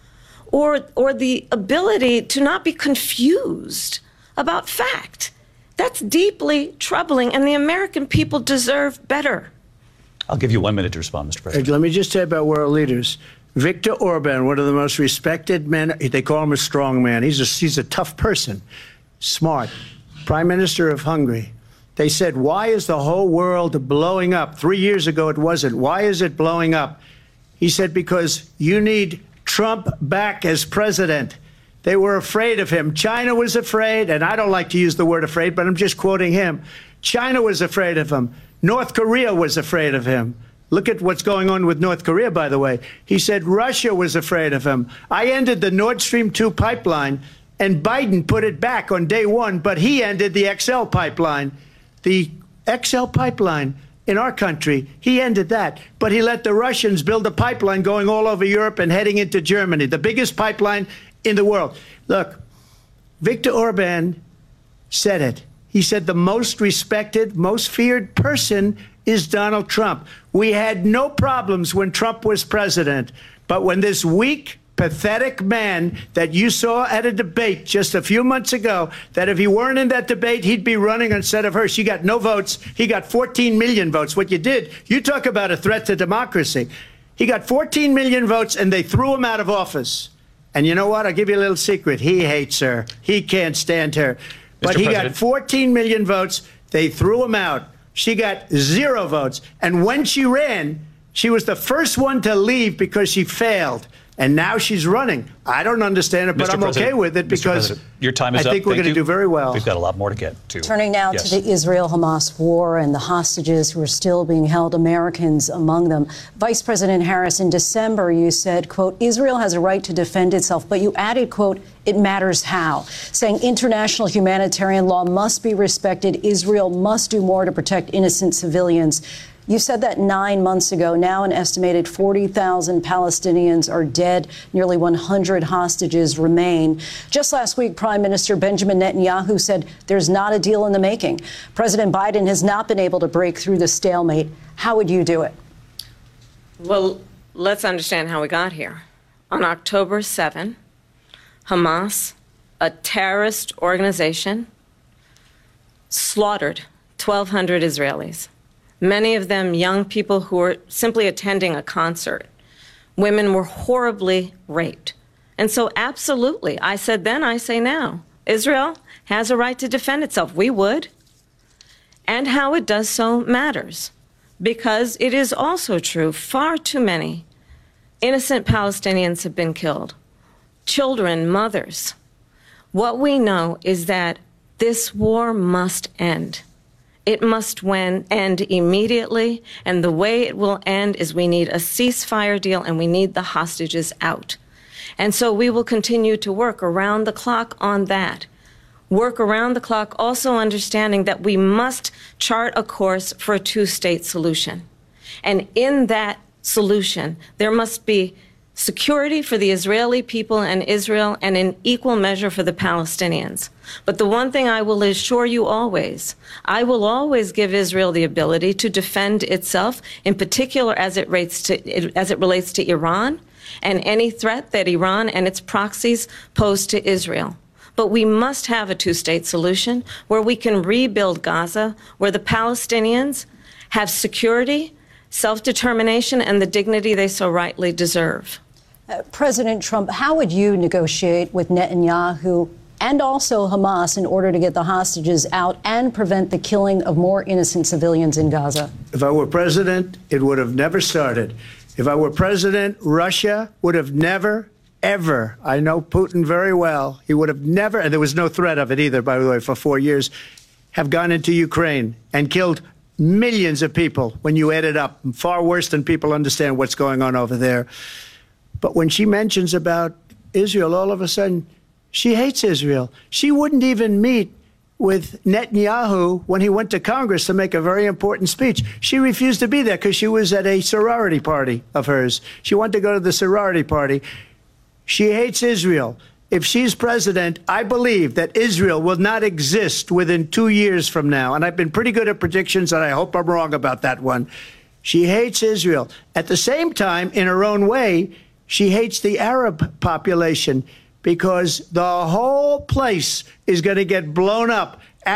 or, or the ability to not be confused about fact. That's deeply troubling, and the American people deserve better. I'll give you one minute to respond, Mister President. Let me just say about world leaders. Viktor Orban, one of the most respected men, they call him a strong man. He's a, he's a tough person, smart. Prime Minister of Hungary. They said, why is the whole world blowing up? Three years ago, it wasn't. Why is it blowing up? He said, because you need Trump back as president. They were afraid of him. China was afraid, and I don't like to use the word afraid, but I'm just quoting him. China was afraid of him. North Korea was afraid of him. Look at what's going on with North Korea, by the way. He said Russia was afraid of him. I ended the Nord Stream two pipeline, and Biden put it back on day one, but he ended the X L pipeline. The X L pipeline in our country, he ended that. But he let the Russians build a pipeline going all over Europe and heading into Germany, the biggest pipeline in the world. Look, Viktor Orban said it. He said the most respected, most feared person is Donald Trump. We had no problems when Trump was president. But when this weak, pathetic man that you saw at a debate just a few months ago, that if he weren't in that debate, he'd be running instead of her. She got no votes. He got fourteen million votes. What you did, you talk about a threat to democracy. He got fourteen million votes, and they threw him out of office. And you know what? I'll give you a little secret. He hates her. He can't stand her. But he got fourteen million votes. They threw him out. She got zero votes. And when she ran, she was the first one to leave because she failed. And now she's running. I don't understand it, but Mister I'm President, okay with it because your time is I up. think we're Thank going to you. do very well. We've got a lot more to get to. Turning now yes. to the Israel-Hamas war and the hostages who are still being held, Americans among them. Vice President Harris, in December, you said, quote, Israel has a right to defend itself, but you added, quote, it matters how, saying international humanitarian law must be respected. Israel must do more to protect innocent civilians. You said that nine months ago. Now an estimated forty thousand Palestinians are dead. Nearly one hundred hostages remain. Just last week, Prime Minister Benjamin Netanyahu said there's not a deal in the making. President Biden has not been able to break through the stalemate. How would you do it? Well, let's understand how we got here. On October seventh, Hamas, a terrorist organization, slaughtered twelve hundred Israelis. Many of them young people who were simply attending a concert. Women were horribly raped. And so absolutely, I said then, I say now, Israel has a right to defend itself. We would. And how it does so matters. Because it is also true, far too many innocent Palestinians have been killed. Children, mothers. What we know is that this war must end. It must win, end immediately, and the way it will end is we need a ceasefire deal and we need the hostages out. And so we will continue to work around the clock on that. Work around the clock, also understanding that we must chart a course for a two-state solution. And in that solution, there must be security for the Israeli people and Israel, and in equal measure for the Palestinians. But the one thing I will assure you always, I will always give Israel the ability to defend itself, in particular as it relates to, as it relates to Iran and any threat that Iran and its proxies pose to Israel. But we must have a two-state solution where we can rebuild Gaza, where the Palestinians have security, self-determination, and the dignity they so rightly deserve. Uh, President Trump, how would you negotiate with Netanyahu and also Hamas in order to get the hostages out and prevent the killing of more innocent civilians in Gaza? If I were president, it would have never started. If I were president, Russia would have never, ever, I know Putin very well, he would have never, and there was no threat of it either, by the way, for four years, have gone into Ukraine and killed millions of people when you add it up, far worse than people understand what's going on over there. But when she mentions about Israel, all of a sudden, she hates Israel. She wouldn't even meet with Netanyahu when he went to Congress to make a very important speech. She refused to be there because she was at a sorority party of hers. She wanted to go to the sorority party. She hates Israel. If she's president, I believe that Israel will not exist within two years from now. And I've been pretty good at predictions, and I hope I'm wrong about that one. She hates Israel. At the same time, in her own way, she hates the Arab population because the whole place is going to get blown up.